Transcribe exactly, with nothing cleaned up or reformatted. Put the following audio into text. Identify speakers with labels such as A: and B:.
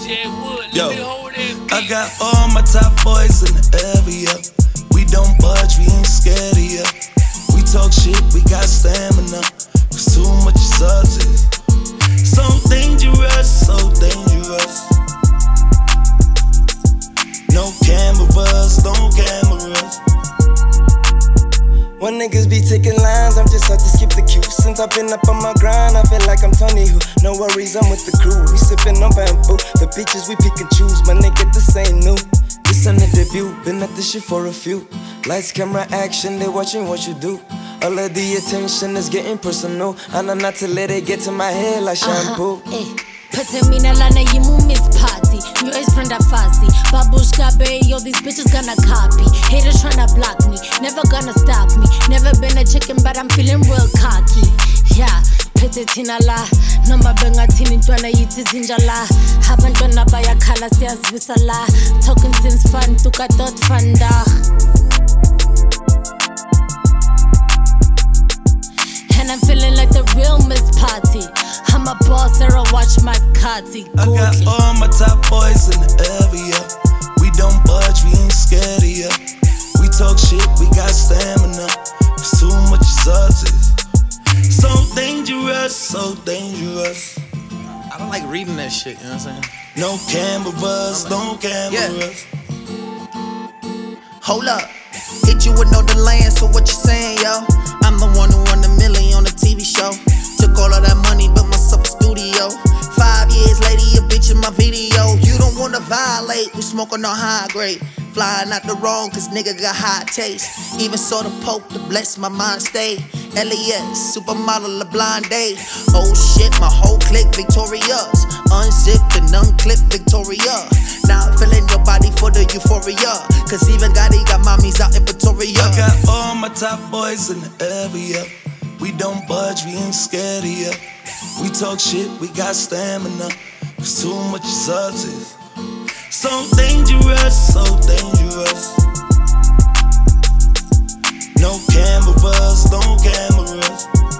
A: Yo, I got all my top boys in the area. We don't budge, we ain't scared of ya. We talk shit, we got stamina. Cause too much is us. So dangerous, so dangerous. No cameras, no cameras.
B: When niggas be taking lines, I'm just out to skip the queue. Since I've been up on my grind, I feel like I'm Tony Who. No worries, I'm with the crew. We sippin' on bamboo. The bitches we pick and choose, my nigga, this ain't new. This on the debut, been at this shit for a few. Lights, camera, action, they watching what you do. All of the attention is getting personal. I know not to let it get to my head like shampoo.
C: Uh-huh, eh. Pete mina lana yimu miss party. New age prenda fasi. Babushka bay, yo, these bitches gonna copy. Haters tryna block me, never gonna stop me. Never been a chicken, but I'm feeling real cocky. Yeah, pete tina la. Number benga tini ntwana yiti zinja la. Abantwana bayakhala siyazivisa la. Talking since fun, tuka dot fanda. And I'm feeling like the real Miss Party. I'm a boss, Sarah, watch my Scotty.
A: I got all my top boys in the area. We don't budge, we ain't scared of ya. We talk shit, we got stamina. Cause too much is us. So dangerous, so dangerous.
D: I don't like reading that shit, you know what I'm saying?
A: No cameras, no cameras.
D: Yeah. Hold up, hit you with no delay, so what you saying, yo? I'm the one who won the million on the T V show. Took all of that money, built myself a studio. Five years later, your bitch in my video. You don't wanna violate, we smoking on high grade. Flying out the wrong, cause nigga got high taste. Even saw the Pope to bless my mind stay. L A S, supermodel, a blind day. Oh shit, my whole clique victorious. Unzipped and unclipped Victoria. Now I'm feeling your body for the euphoria. Cause even Gotti got mommies out in Pretoria.
A: I got all my top boys in the area. We don't budge, we ain't scared of ya. We talk shit, we got stamina. Cause too much is us. So dangerous, so dangerous. No cameras, no cameras.